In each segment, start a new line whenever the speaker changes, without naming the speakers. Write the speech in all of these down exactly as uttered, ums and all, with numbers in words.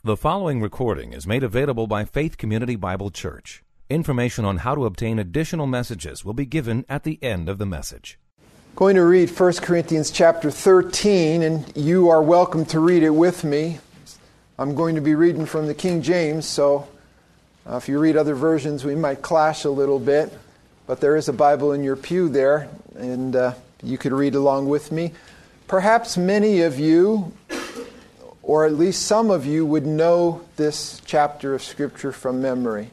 The following recording is made available by Faith Community Bible Church. Information on how to obtain additional messages will be given at the end of the message.
Going to read First Corinthians chapter thirteen, and you are welcome to read it with me. I'm going to be reading from the King James, so uh, if you read other versions, we might clash a little bit. But there is a Bible in your pew there, and uh, you could read along with me. Perhaps many of you, or at least some of you, would know this chapter of Scripture from memory.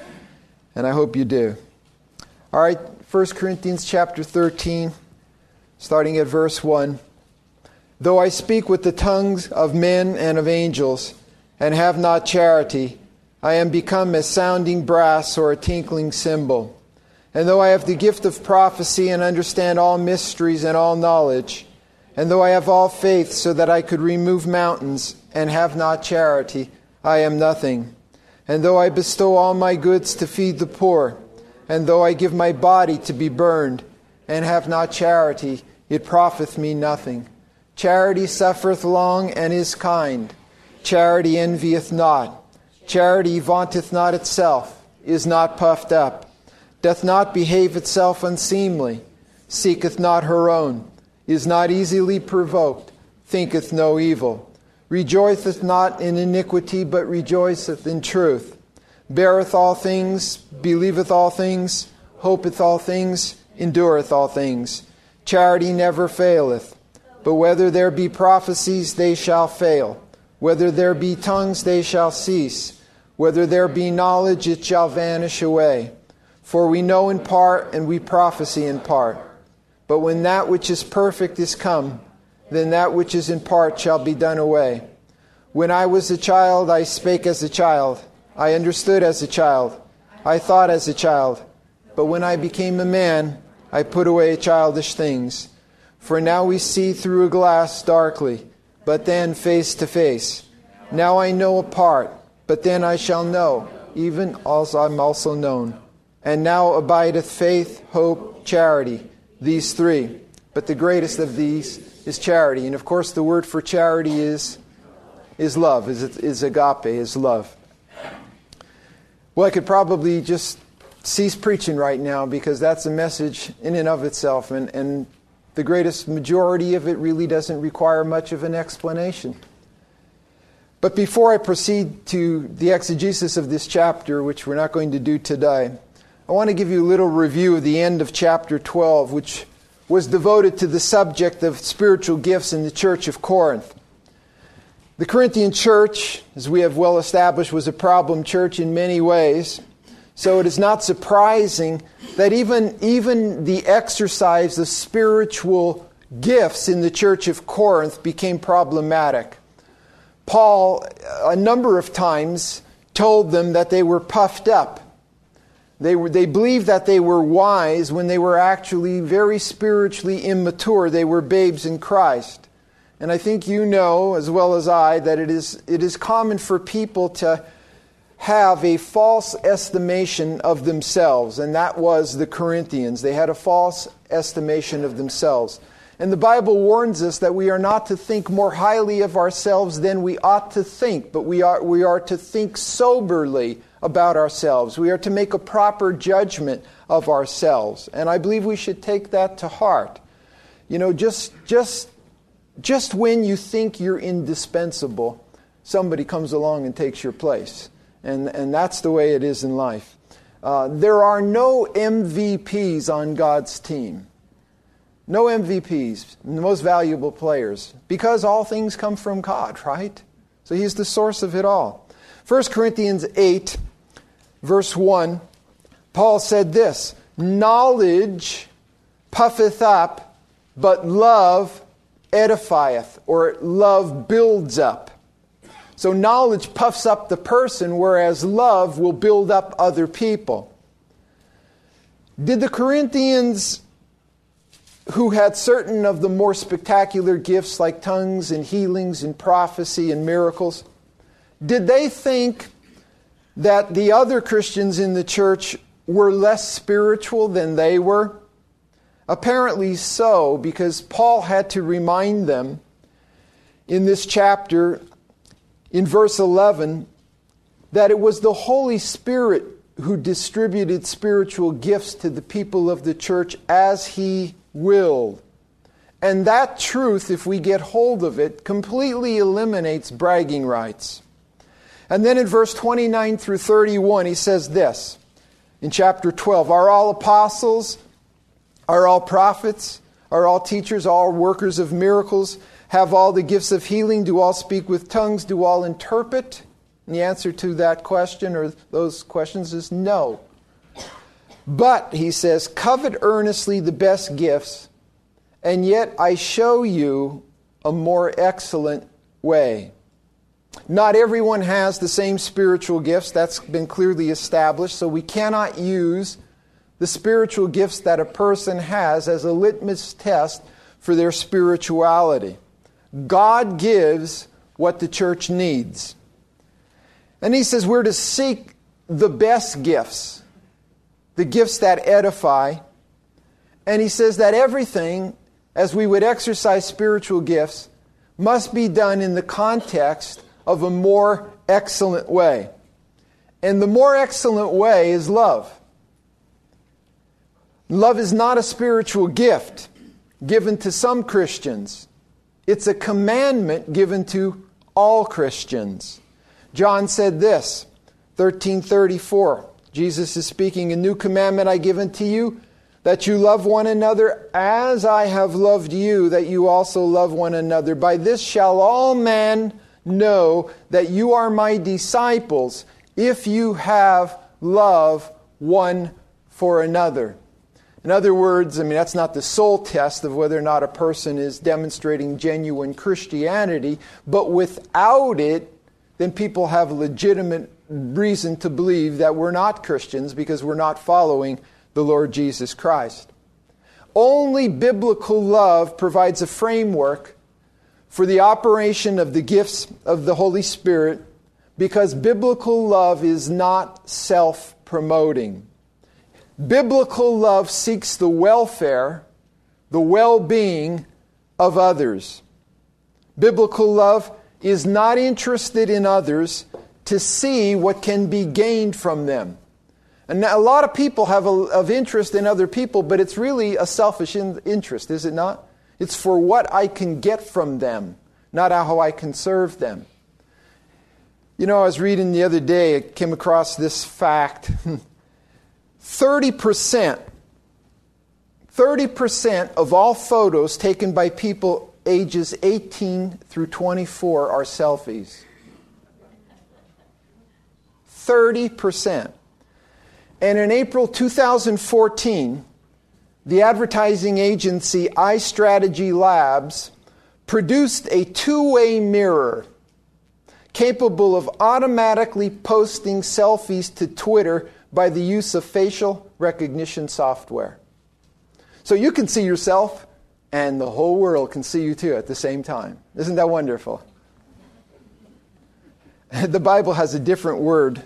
And I hope you do. All right, First Corinthians chapter thirteen, starting at verse one. Though I speak with the tongues of men and of angels, and have not charity, I am become as sounding brass or a tinkling cymbal. And though I have the gift of prophecy and understand all mysteries and all knowledge, and though I have all faith so that I could remove mountains and have not charity, I am nothing. And though I bestow all my goods to feed the poor, and though I give my body to be burned, and have not charity, it profiteth me nothing. Charity suffereth long and is kind. Charity envieth not. Charity vaunteth not itself, is not puffed up, doth not behave itself unseemly, seeketh not her own, is not easily provoked, thinketh no evil, rejoiceth not in iniquity, but rejoiceth in truth, beareth all things, believeth all things, hopeth all things, endureth all things. Charity never faileth, but whether there be prophecies, they shall fail. Whether there be tongues, they shall cease. Whether there be knowledge, it shall vanish away. For we know in part, and we prophesy in part. But when that which is perfect is come, then that which is in part shall be done away. When I was a child, I spake as a child. I understood as a child. I thought as a child. But when I became a man, I put away childish things. For now we see through a glass darkly, but then face to face. Now I know a part, but then I shall know, even as I am also known. And now abideth faith, hope, charity, these three. But the greatest of these is charity. And of course the word for charity is, is love, is, is agape, is love. Well, I could probably just cease preaching right now because that's a message in and of itself. And, and the greatest majority of it really doesn't require much of an explanation. But before I proceed to the exegesis of this chapter, which we're not going to do today, I want to give you a little review of the end of chapter twelve, which was devoted to the subject of spiritual gifts in the church of Corinth. The Corinthian church, as we have well established, was a problem church in many ways. So it is not surprising that even, even the exercise of spiritual gifts in the church of Corinth became problematic. Paul, a number of times, told them that they were puffed up. They were, they believed that they were wise when they were actually very spiritually immature. They were babes in Christ. And I think you know, as well as I, that it is, it is common for people to have a false estimation of themselves. And that was the Corinthians. They had a false estimation of themselves. And the Bible warns us that we are not to think more highly of ourselves than we ought to think, but we are, we are to think soberly about ourselves. We are to make a proper judgment of ourselves. And I believe we should take that to heart. You know, just just just when you think you're indispensable, somebody comes along and takes your place. And, and that's the way it is in life. Uh, there are no M V Ps on God's team. No M V Ps, the most valuable players, because all things come from God, right? So He's the source of it all. First Corinthians eight, verse one, Paul said this, knowledge puffeth up, but love edifieth, or love builds up. So knowledge puffs up the person, whereas love will build up other people. Did the Corinthians, who had certain of the more spectacular gifts like tongues and healings and prophecy and miracles, did they think that the other Christians in the church were less spiritual than they were? Apparently so, because Paul had to remind them in this chapter in verse eleven that it was the Holy Spirit who distributed spiritual gifts to the people of the church as He willed. And that truth, if we get hold of it, completely eliminates bragging rights. And then in verse twenty-nine through thirty-one, he says this, in chapter twelve, are all apostles, are all prophets, are all teachers, all workers of miracles, have all the gifts of healing, do all speak with tongues, do all interpret? And the answer to that question or those questions is no. But, he says, covet earnestly the best gifts, and yet I show you a more excellent way. Not everyone has the same spiritual gifts. That's been clearly established. So we cannot use the spiritual gifts that a person has as a litmus test for their spirituality. God gives what the church needs. And he says we're to seek the best gifts, the gifts that edify. And he says that everything, as we would exercise spiritual gifts, must be done in the context of a more excellent way. And the more excellent way is love. Love is not a spiritual gift given to some Christians. It's a commandment given to all Christians. John said this, thirteen thirty-four. Jesus is speaking, a new commandment I give unto you, that you love one another as I have loved you, that you also love one another. By this shall all men know that you are my disciples, if you have love one for another. In other words, I mean, that's not the sole test of whether or not a person is demonstrating genuine Christianity, but without it, then people have legitimate reason to believe that we're not Christians because we're not following the Lord Jesus Christ. Only biblical love provides a framework for the operation of the gifts of the Holy Spirit, because biblical love is not self-promoting. Biblical love seeks the welfare, the well-being of others. Biblical love is not interested in others to see what can be gained from them. And a lot of people have a, of interest in other people, but it's really a selfish in, interest, is it not? It's for what I can get from them, not how I can serve them. You know, I was reading the other day, I came across this fact. thirty percent, thirty percent of all photos taken by people ages eighteen through twenty-four are selfies. thirty percent. And in April two thousand fourteen, the advertising agency iStrategy Labs produced a two-way mirror capable of automatically posting selfies to Twitter by the use of facial recognition software. So you can see yourself, and the whole world can see you too at the same time. Isn't that wonderful? The Bible has a different word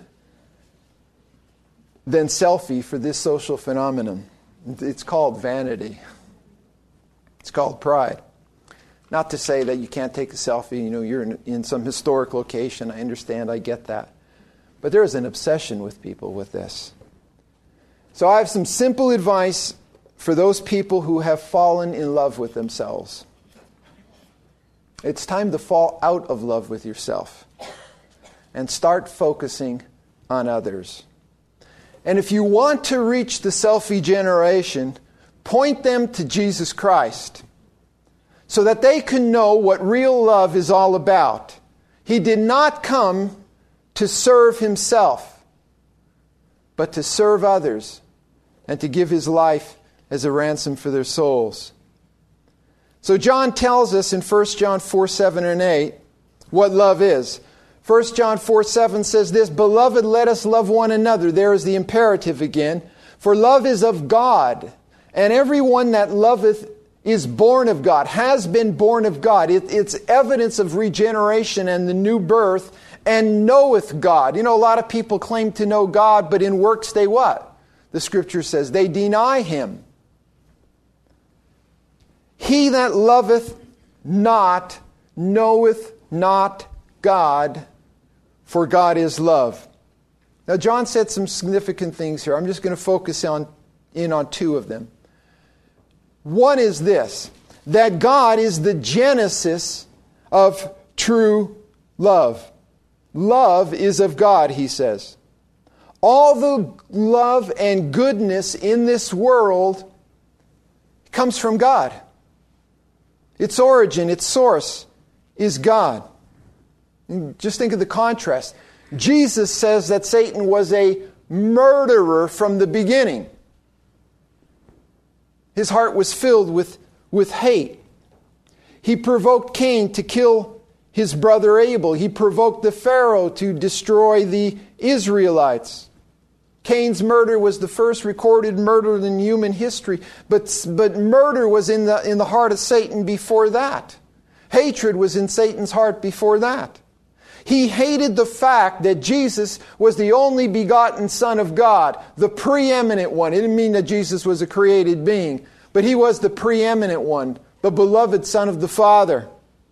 than selfie for this social phenomenon. It's called vanity. It's called pride. Not to say that you can't take a selfie, you know, you're in, in some historic location. I understand, I get that. But there is an obsession with people with this. So I have some simple advice for those people who have fallen in love with themselves. It's time to fall out of love with yourself and start focusing on others. And if you want to reach the selfie generation, point them to Jesus Christ so that they can know what real love is all about. He did not come to serve himself, but to serve others and to give his life as a ransom for their souls. So John tells us in First John four, seven, and eight what love is. First John four, seven says this, Beloved, let us love one another. There is the imperative again. For love is of God, and everyone that loveth is born of God, has been born of God. It, it's evidence of regeneration and the new birth, and knoweth God. You know, a lot of people claim to know God, but in works they what? The Scripture says they deny Him. He that loveth not knoweth not God, for God is love. Now, John said some significant things here. I'm just going to focus on in on two of them. One is this, that God is the genesis of true love. Love is of God, he says. All the love and goodness in this world comes from God. Its origin, its source is God. And just think of the contrast. Jesus says that Satan was a murderer from the beginning. His heart was filled with, with hate. He provoked Cain to kill his brother Abel. He provoked the Pharaoh to destroy the Israelites. Cain's murder was the first recorded murder in human history, but, but murder was in the, in the heart of Satan before that. Hatred was in Satan's heart before that. He hated the fact that Jesus was the only begotten Son of God, the preeminent one. It didn't mean that Jesus was a created being, but he was the preeminent one, the beloved Son of the Father.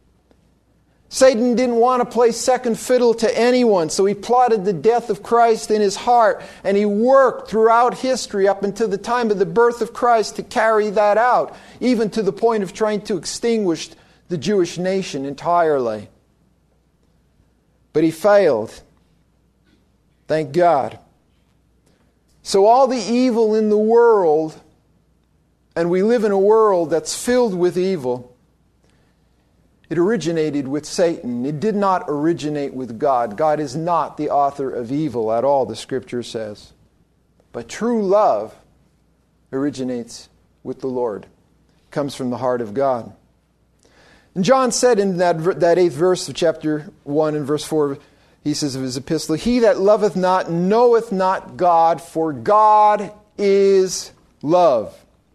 Satan didn't want to play second fiddle to anyone, so he plotted the death of Christ in his heart, and he worked throughout history up until the time of the birth of Christ to carry that out, even to the point of trying to extinguish the Jewish nation entirely. But he failed. Thank God. So all the evil in the world, and we live in a world that's filled with evil, it originated with Satan. It did not originate with God. God is not the author of evil at all, the Scripture says. But true love originates with the Lord. It comes from the heart of God. And John said in that, that eighth verse of chapter one and verse four, he says of his epistle, "He that loveth not knoweth not God, for God is love."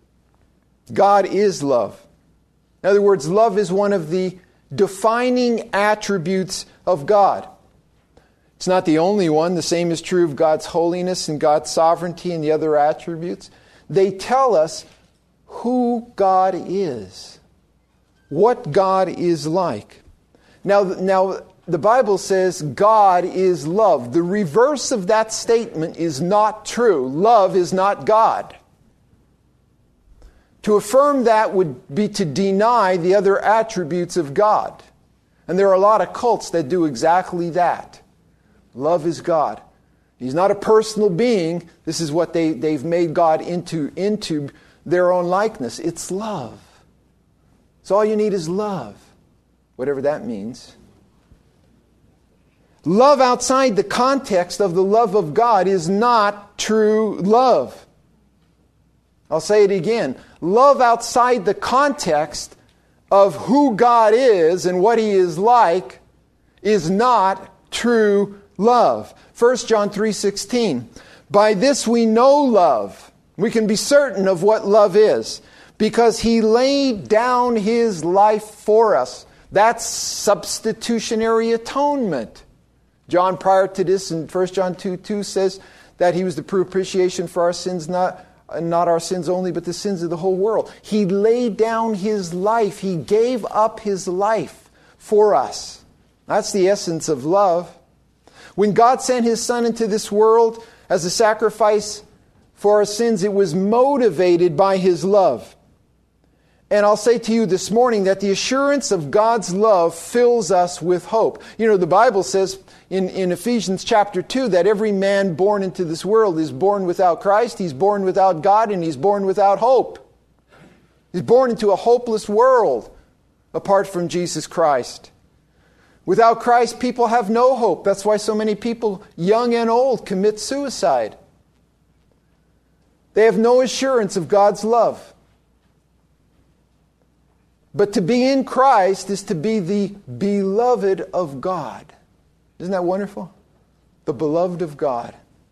God is love. In other words, love is one of the defining attributes of God. It's not the only one. The same is true of God's holiness and God's sovereignty and the other attributes. They tell us who God is. What God is like. Now, now, the Bible says God is love. The reverse of that statement is not true. Love is not God. To affirm that would be to deny the other attributes of God. And there are a lot of cults that do exactly that. Love is God. He's not a personal being. This is what they, they've made God into, into their own likeness. It's love. So all you need is love, whatever that means. Love outside the context of the love of God is not true love. I'll say it again. Love outside the context of who God is and what He is like is not true love. First John three sixteen. By this we know love. We can be certain of what love is, because He laid down His life for us. That's substitutionary atonement. John, prior to this, in First John two two, says that He was the propitiation for our sins, not, not our sins only, but the sins of the whole world. He laid down His life. He gave up His life for us. That's the essence of love. When God sent His Son into this world as a sacrifice for our sins, it was motivated by His love. And I'll say to you this morning that the assurance of God's love fills us with hope. You know, the Bible says in, in Ephesians chapter two that every man born into this world is born without Christ, he's born without God, and he's born without hope. He's born into a hopeless world apart from Jesus Christ. Without Christ, people have no hope. That's why so many people, young and old, commit suicide. They have no assurance of God's love. But to be in Christ is to be the beloved of God. Isn't that wonderful? The beloved of God.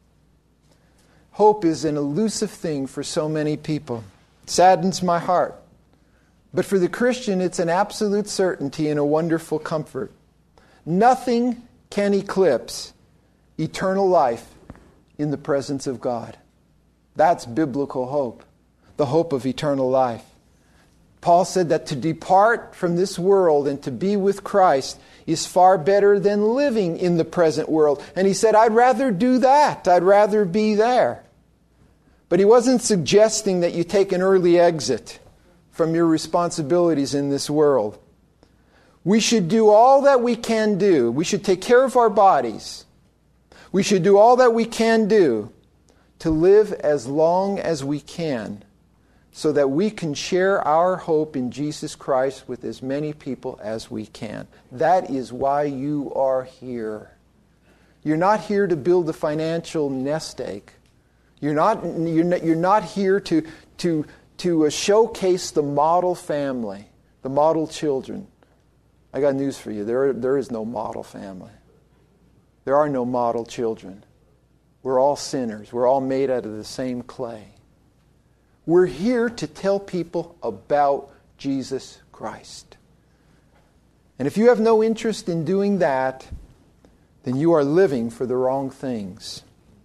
Hope is an elusive thing for so many people. It saddens my heart. But for the Christian, it's an absolute certainty and a wonderful comfort. Nothing can eclipse eternal life in the presence of God. That's biblical hope. The hope of eternal life. Paul said that to depart from this world and to be with Christ is far better than living in the present world. And he said, I'd rather do that. I'd rather be there. But he wasn't suggesting that you take an early exit from your responsibilities in this world. We should do all that we can do. We should take care of our bodies. We should do all that we can do to live as long as we can so that we can share our hope in Jesus Christ with as many people as we can. That is why you are here. You're not here to build a financial nest egg. You're not, you're not, you're not here to, to, to uh, showcase the model family, the model children. I got news for you. There, there is no model family. There are no model children. We're all sinners. We're all made out of the same clay. We're here to tell people about Jesus Christ. And if you have no interest in doing that, then you are living for the wrong things.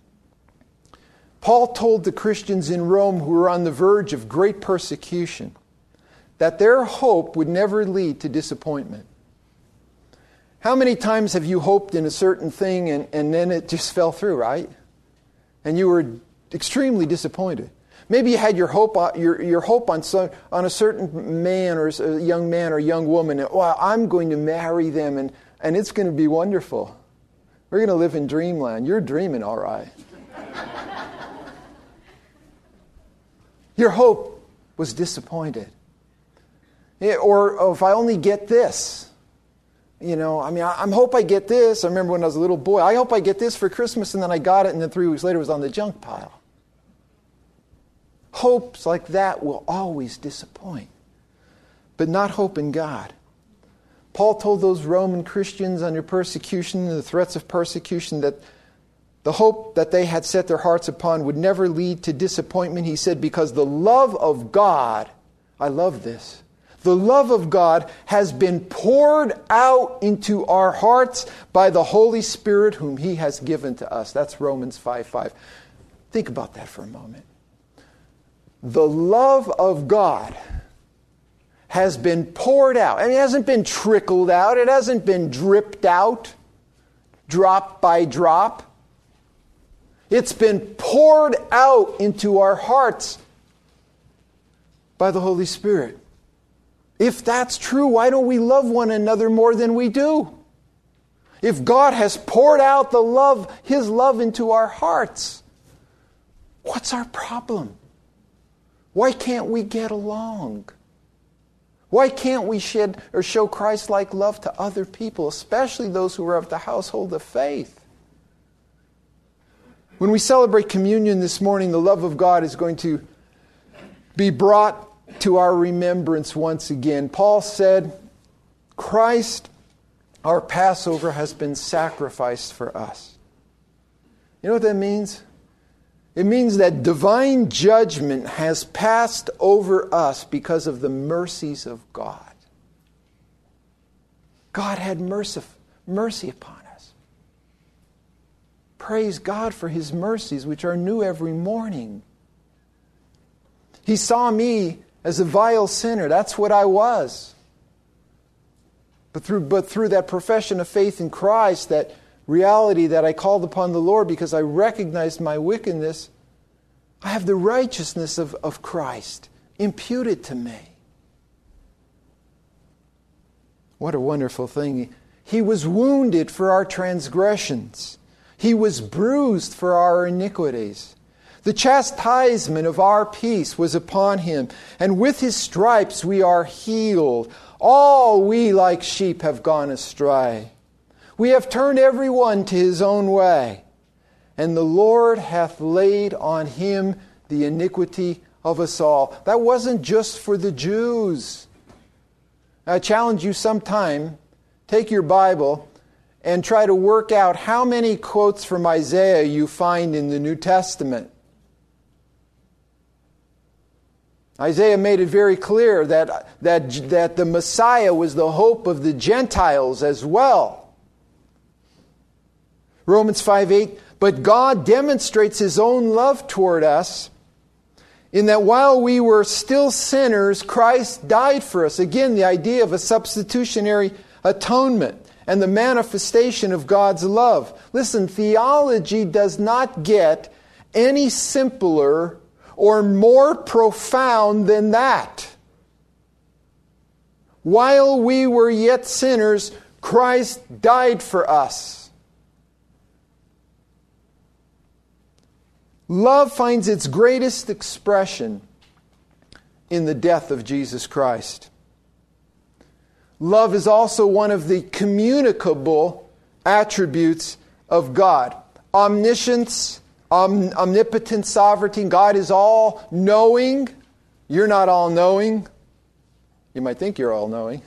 Paul told the Christians in Rome who were on the verge of great persecution that their hope would never lead to disappointment. How many times have you hoped in a certain thing and, and then it just fell through, right? And you were extremely disappointed. Maybe you had your hope your, your hope on some, on a certain man or a young man or young woman. And, well, I'm going to marry them and, and it's going to be wonderful. We're going to live in dreamland. You're dreaming all right. Your hope was disappointed. Yeah, or, oh, if I only get this. You know, I mean, I, I hope I get this. I remember when I was a little boy. I hope I get this for Christmas, and then I got it, and then three weeks later it was on the junk pile. Hopes like that will always disappoint, but not hope in God. Paul told those Roman Christians under persecution and the threats of persecution that the hope that they had set their hearts upon would never lead to disappointment. He said, because the love of God, I love this, the love of God has been poured out into our hearts by the Holy Spirit whom He has given to us. That's Romans five five. Think about that for a moment. The love of God has been poured out. I mean, it hasn't been trickled out. It hasn't been dripped out, drop by drop. It's been poured out into our hearts by the Holy Spirit. If that's true, why don't we love one another more than we do? If God has poured out the love, His love into our hearts, what's our problem? Why can't we get along? Why can't we shed or show Christ-like love to other people, especially those who are of the household of faith? When we celebrate communion this morning, the love of God is going to be brought to our remembrance once again. Paul said, Christ, our Passover, has been sacrificed for us. You know what that means? It means that divine judgment has passed over us because of the mercies of God. God had mercy, mercy upon us. Praise God for His mercies, which are new every morning. He saw me as a vile sinner. That's what I was. But through, but through that profession of faith in Christ, that reality that I called upon the Lord because I recognized my wickedness, I have the righteousness of, of Christ imputed to me. What a wonderful thing. He was wounded for our transgressions. He was bruised for our iniquities. The chastisement of our peace was upon Him, and with His stripes we are healed. All we like sheep have gone astray. We have turned every one to his own way, and the Lord hath laid on Him the iniquity of us all. That wasn't just for the Jews. I challenge you sometime, take your Bible and try to work out how many quotes from Isaiah you find in the New Testament. Isaiah made it very clear that, that, that the Messiah was the hope of the Gentiles as well. Romans five eight, but God demonstrates His own love toward us in that while we were still sinners, Christ died for us. Again, the idea of a substitutionary atonement. and the manifestation of God's love. Listen, theology does not get any simpler or more profound than that. While we were yet sinners, Christ died for us. Love finds its greatest expression in the death of Jesus Christ. Love is also one of the communicable attributes of God. Omniscience, om- omnipotent sovereignty. God is all-knowing. You're not all-knowing. You might think you're all-knowing.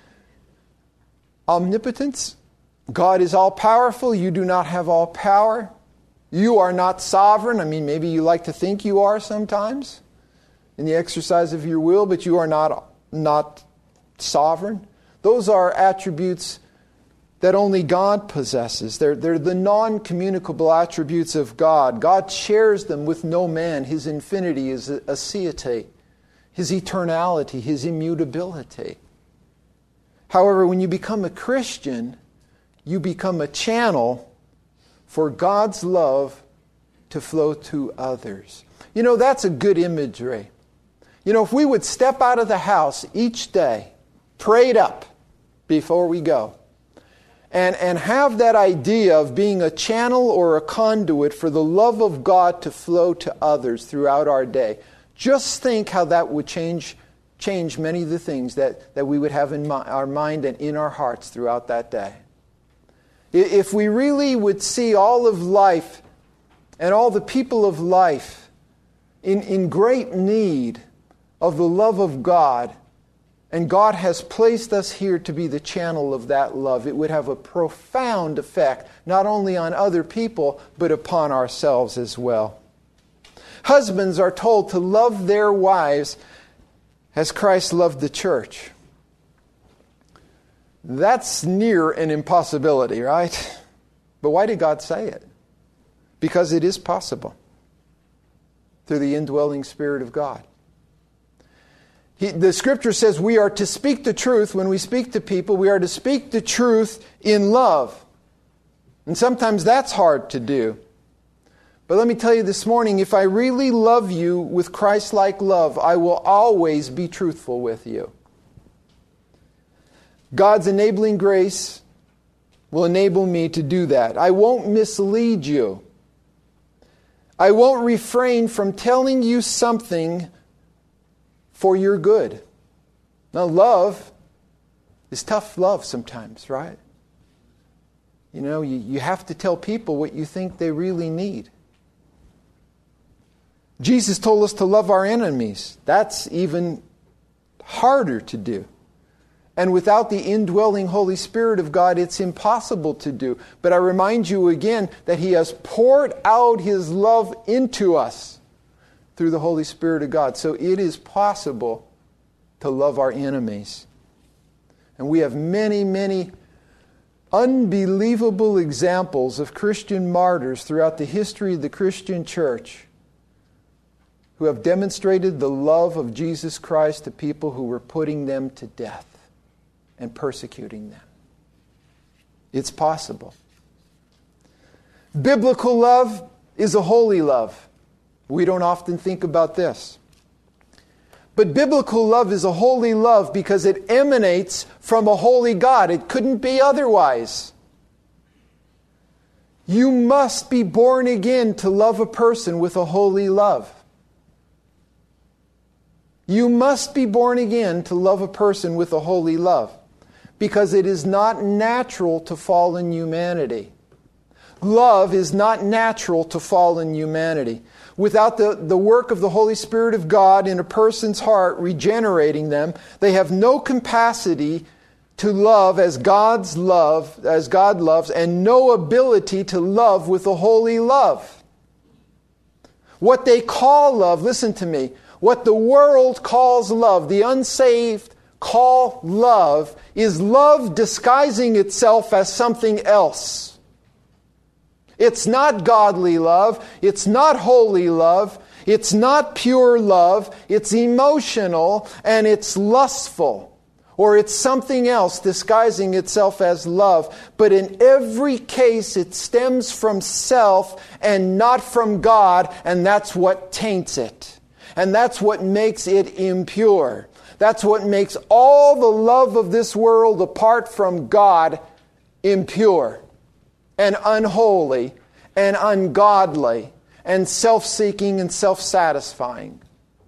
Omnipotence. God is all-powerful. You do not have all power. You are not sovereign. I mean, maybe you like to think you are sometimes in the exercise of your will, but you are not, not sovereign. Those are attributes that only God possesses. They're, they're the non-communicable attributes of God. God shares them with no man. His infinity is a aseity, His eternality, His immutability. However, when you become a Christian, you become a channel for God's love to flow to others. You know, that's a good imagery. You know, if we would step out of the house each day, prayed up before we go, and, and have that idea of being a channel or a conduit for the love of God to flow to others throughout our day, just think how that would change change many of the things that, that we would have in my, our mind and in our hearts throughout that day. If we really would see all of life and all the people of life in, in great need of the love of God, and God has placed us here to be the channel of that love, it would have a profound effect, not only on other people, but upon ourselves as well. Husbands are told to love their wives as Christ loved the church. That's near an impossibility, right? But why did God say it? Because it is possible through the indwelling Spirit of God. He, the Scripture says we are to speak the truth. When we speak to people, we are to speak the truth in love. And sometimes that's hard to do. But let me tell you this morning, if I really love you with Christ-like love, I will always be truthful with you. God's enabling grace will enable me to do that. I won't mislead you. I won't refrain from telling you something for your good. Now, love is tough love sometimes, right? You know, you, you have to tell people what you think they really need. Jesus told us to love our enemies. That's even harder to do. And without the indwelling Holy Spirit of God, it's impossible to do. But I remind you again that He has poured out His love into us through the Holy Spirit of God. So it is possible to love our enemies. And we have many, many unbelievable examples of Christian martyrs throughout the history of the Christian church who have demonstrated the love of Jesus Christ to people who were putting them to death and persecuting them. It's possible. Biblical love is a holy love. We don't often think about this. But biblical love is a holy love because it emanates from a holy God. It couldn't be otherwise. You must be born again to love a person with a holy love. You must be born again to love a person with a holy love, because it is not natural to fallen humanity. Love is not natural to fallen humanity. Without the, the work of the Holy Spirit of God in a person's heart, regenerating them, they have no capacity to love as God's love, as God loves, and no ability to love with a holy love. What they call love, listen to me, what the world calls love, the unsaved call love, is love disguising itself as something else. It's not godly love. It's not holy love. It's not pure love. It's emotional and it's lustful. or it's something else disguising itself as love. But in every case, it stems from self and not from God, and that's what taints it. And that's what makes it impure. That's what makes all the love of this world apart from God impure and unholy and ungodly and self-seeking and self-satisfying.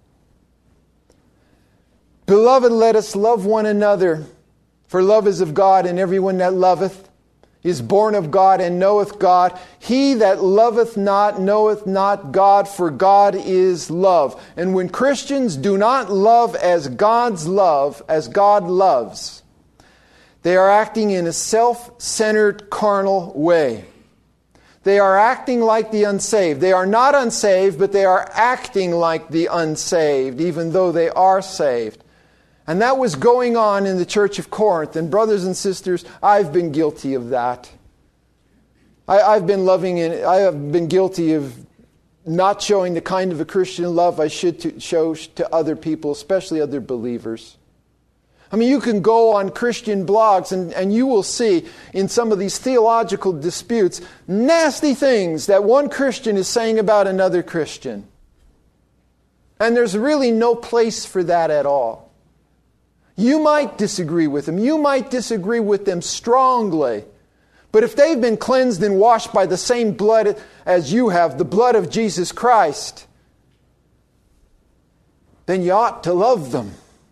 Beloved, let us love one another, for love is of God, and everyone that loveth is born of God and knoweth God. He that loveth not knoweth not God, for God is love. And when Christians do not love as God's love, as God loves, they are acting in a self-centered, carnal way. They are acting like the unsaved. They are not unsaved, but they are acting like the unsaved, even though they are saved. And that was going on in the church of Corinth. And brothers and sisters, I've been guilty of that. I, I've been loving and I have been guilty of not showing the kind of a Christian love I should to show to other people, especially other believers. I mean, you can go on Christian blogs and, and you will see in some of these theological disputes nasty things that one Christian is saying about another Christian. And there's really no place for that at all. You might disagree with them. You might disagree with them strongly. But if they've been cleansed and washed by the same blood as you have, the blood of Jesus Christ, then you ought to love them.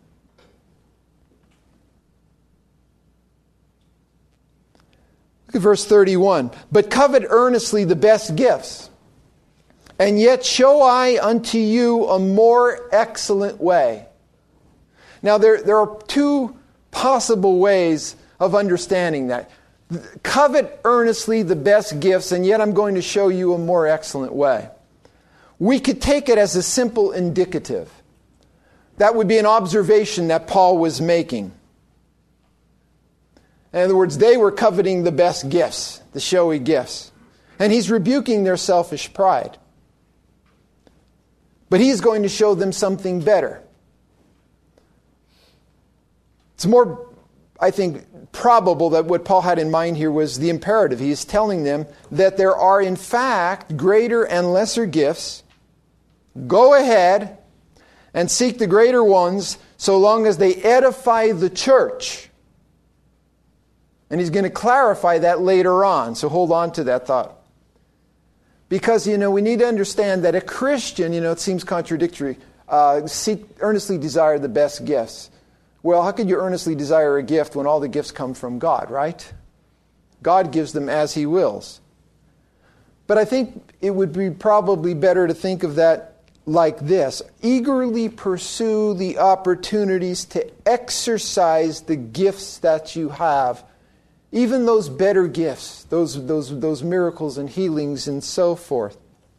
Look at verse thirty-one. But covet earnestly the best gifts, and yet show I unto you a more excellent way. Now, there, there are two possible ways of understanding that. Covet earnestly the best gifts, and yet I'm going to show you a more excellent way. We could take it as a simple indicative. That would be an observation that Paul was making. In other words, they were coveting the best gifts, the showy gifts. And he's rebuking their selfish pride. But he's going to show them something better. It's more, I think, probable that what Paul had in mind here was the imperative. He is telling them that there are, in fact, greater and lesser gifts. Go ahead and seek the greater ones so long as they edify the church. And he's going to clarify that later on, so hold on to that thought. Because, you know, we need to understand that a Christian, you know, it seems contradictory, uh, seek, earnestly desire the best gifts. Well, how could you earnestly desire a gift when all the gifts come from God, right? God gives them as He wills. But I think it would be probably better to think of that like this. Eagerly pursue the opportunities to exercise the gifts that you have. Even those better gifts, those, those, those miracles and healings and so forth.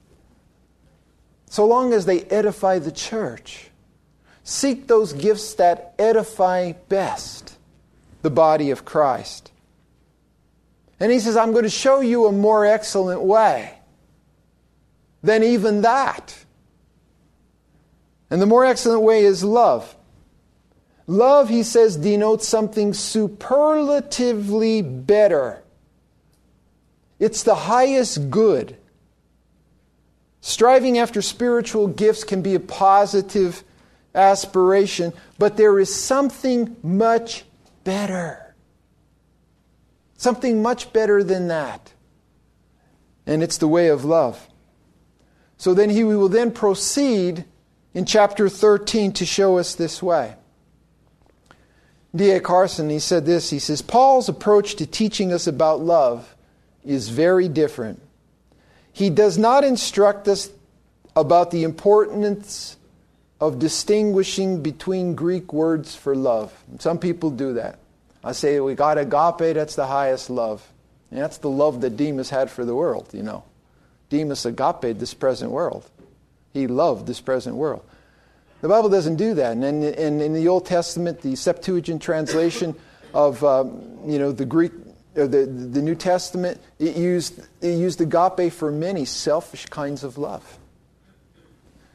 So long as they edify the church. Seek those gifts that edify best the body of Christ. And he says, I'm going to show you a more excellent way than even that. And the more excellent way is love. Love, he says, denotes something superlatively better. It's the highest good. Striving after spiritual gifts can be a positive aspiration, but there is something much better. Something much better than that. And it's the way of love. So then he will then proceed in chapter thirteen to show us this way. D A Carson, he said this, he says, Paul's approach to teaching us about love is very different. He does not instruct us about the importance of distinguishing between Greek words for love. Some people do that. I say, we got agape, that's the highest love. And that's the love that Demas had for the world, you know. Demas agape this present world. He loved this present world. The Bible doesn't do that. And in, in, in the Old Testament, the Septuagint translation of um, you know the Greek, or the the New Testament, it used it used agape for many selfish kinds of love.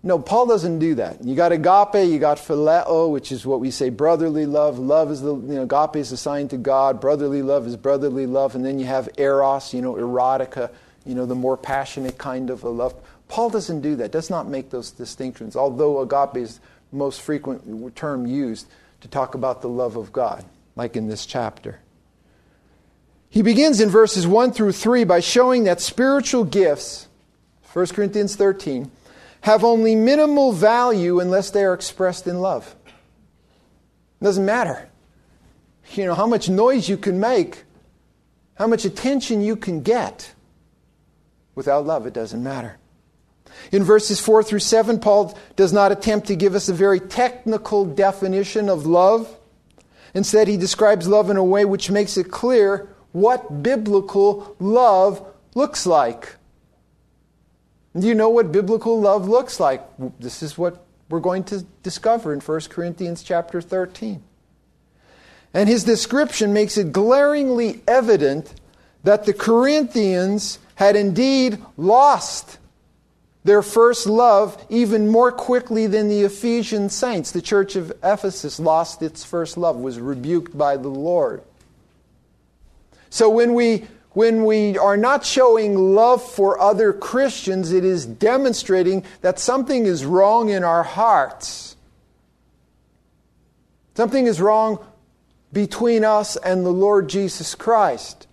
No, Paul doesn't do that. You got agape, you got phileo, which is what we say brotherly love. Love is the, you know, agape is assigned to God. Brotherly love is brotherly love. And then you have eros, you know, erotica, you know, the more passionate kind of a love. Paul doesn't do that, does not make those distinctions, although agape is the most frequent term used to talk about the love of God, like in this chapter. He begins in verses one through three by showing that spiritual gifts, First Corinthians thirteen, have only minimal value unless they are expressed in love. It doesn't matter. You know, how much noise you can make, how much attention you can get. Without love, it doesn't matter. In verses four through seven, Paul does not attempt to give us a very technical definition of love. Instead, he describes love in a way which makes it clear what biblical love looks like. Do you know what biblical love looks like? This is what we're going to discover in First Corinthians chapter thirteen. And his description makes it glaringly evident that the Corinthians had indeed lost their first love even more quickly than the Ephesian saints. The church of Ephesus lost its first love, was rebuked by the Lord. So when we When we are not showing love for other Christians, it is demonstrating that something is wrong in our hearts. Something is wrong between us and the Lord Jesus Christ.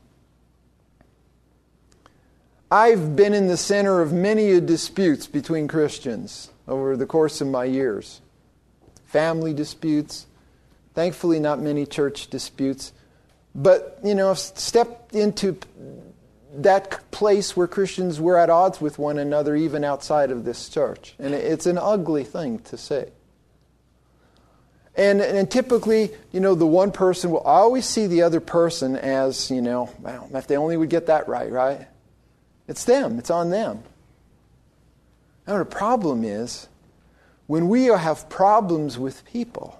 I've been in the center of many disputes between Christians over the course of my years. Family disputes, thankfully not many church disputes. But, you know, I've stepped into that place where Christians were at odds with one another even outside of this church. And it's an ugly thing to say. And, and typically, you know, the one person will always see the other person as, you know, well, if they only would get that right, right? It's them. It's on them. Now, the problem is, when we have problems with people,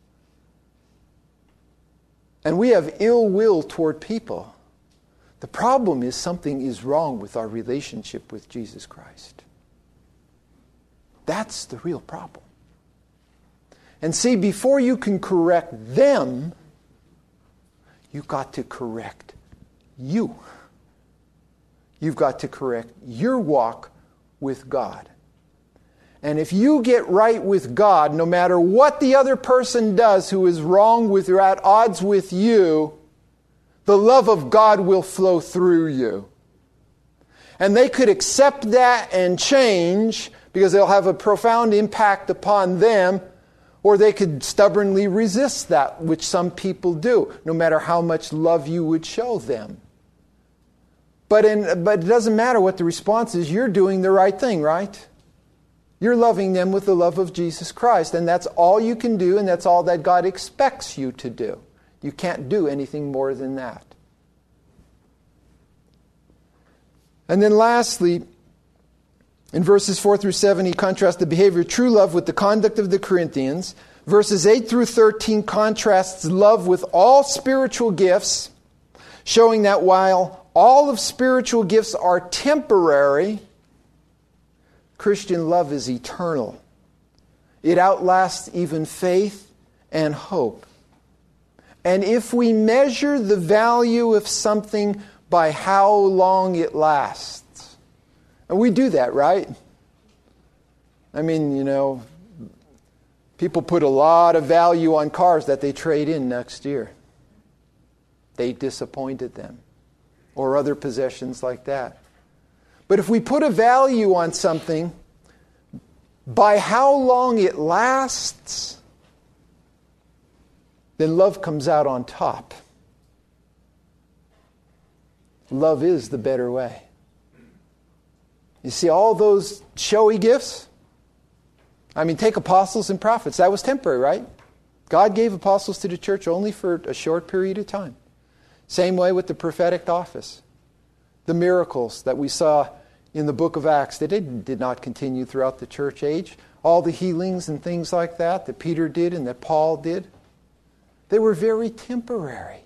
and we have ill will toward people, the problem is something is wrong with our relationship with Jesus Christ. That's the real problem. And see, before you can correct them, you've got to correct you. You've got to correct your walk with God. And if you get right with God, no matter what the other person does who is wrong with or at odds with you, the love of God will flow through you. And they could accept that and change because they'll have a profound impact upon them, or they could stubbornly resist that, which some people do, no matter how much love you would show them. But, in, but it doesn't matter what the response is, you're doing the right thing, right? You're loving them with the love of Jesus Christ, and that's all you can do, and that's all that God expects you to do. You can't do anything more than that. And then lastly, in verses four through seven, he contrasts the behavior of true love with the conduct of the Corinthians. Verses eight through thirteen contrasts love with all spiritual gifts, showing that while all of spiritual gifts are temporary, Christian love is eternal. It outlasts even faith and hope. And if we measure the value of something by how long it lasts, and we do that, right? I mean, you know, people put a lot of value on cars that they trade in next year. They disappointed them. Or other possessions like that. But if we put a value on something by how long it lasts, then love comes out on top. Love is the better way. You see, all those showy gifts, I mean, take apostles and prophets. That was temporary, right? God gave apostles to the church only for a short period of time. Same way with the prophetic office. The miracles that we saw in the book of Acts, they did, did not continue throughout the church age. All the healings and things like that that Peter did and that Paul did, they were very temporary.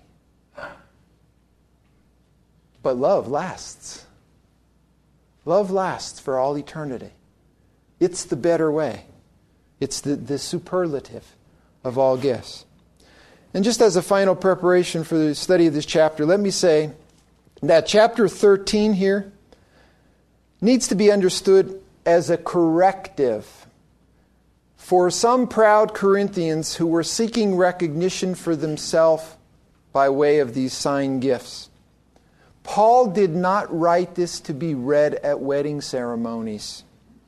But love lasts. Love lasts for all eternity. It's the better way. It's the, the superlative of all gifts. And just as a final preparation for the study of this chapter, let me say that chapter thirteen here needs to be understood as a corrective for some proud Corinthians who were seeking recognition for themselves by way of these sign gifts. Paul did not write this to be read at wedding ceremonies.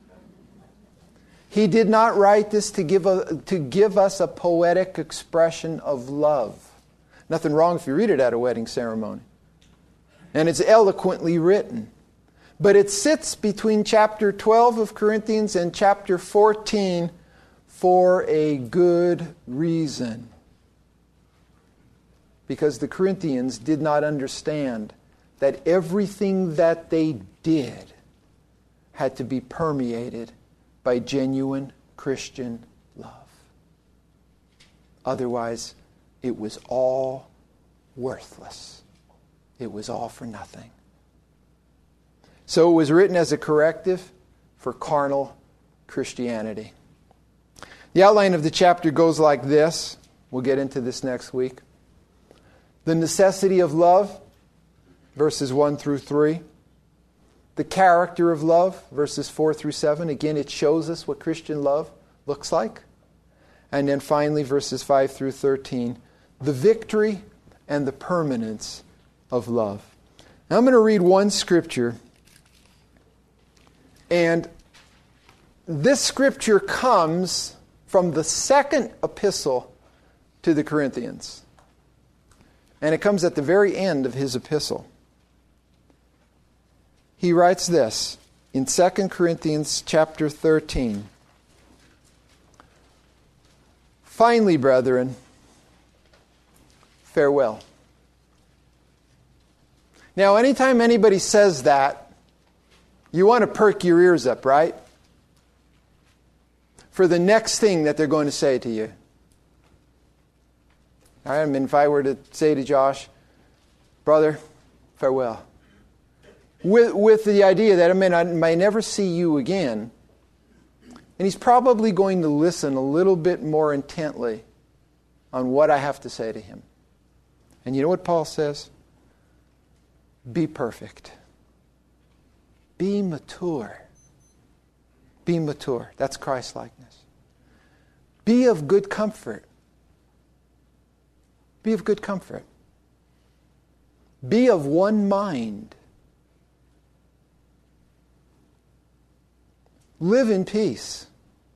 He did not write this to give a, to give us a poetic expression of love. Nothing wrong if you read it at a wedding ceremony. And it's eloquently written. But it sits between chapter twelve of Corinthians and chapter fourteen for a good reason. Because the Corinthians did not understand that everything that they did had to be permeated by genuine Christian love. Otherwise, it was all worthless. It was all for nothing. So it was written as a corrective for carnal Christianity. The outline of the chapter goes like this. We'll get into this next week. The necessity of love, verses one through three. The character of love, verses four through seven. Again, it shows us what Christian love looks like. And then finally, verses five through thirteen. The victory and the permanence of love. Now I'm going to read one scripture. And this scripture comes from the second epistle to the Corinthians. And it comes at the very end of his epistle. He writes this in Second Corinthians chapter thirteen. Finally, brethren, farewell. Now, anytime anybody says that, you want to perk your ears up, right? For the next thing that they're going to say to you. I mean, if I were to say to Josh, brother, farewell. With, with the idea that I may, not, may never see you again. And he's probably going to listen a little bit more intently on what I have to say to him. And you know what Paul says? Be perfect. Be mature. Be mature. That's Christ-likeness. Be of good comfort. Be of good comfort. Be of one mind. Live in peace.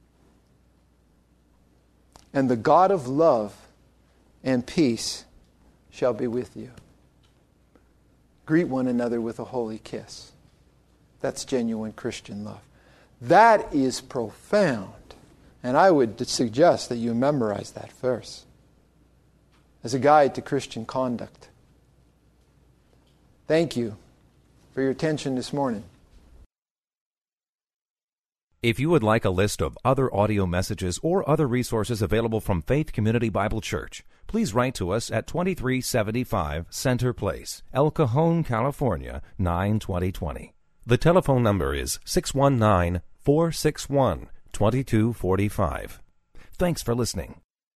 And the God of love and peace shall be with you. Greet one another with a holy kiss. That's genuine Christian love. That is profound. And I would suggest that you memorize that verse as a guide to Christian conduct. Thank you for your attention this morning.
If you would like a list of other audio messages or other resources available from Faith Community Bible Church, please write to us at twenty-three seventy-five Center Place, El Cajon, California, nine twenty twenty. The telephone number is six one nine, four six one, two two four five. Thanks for listening.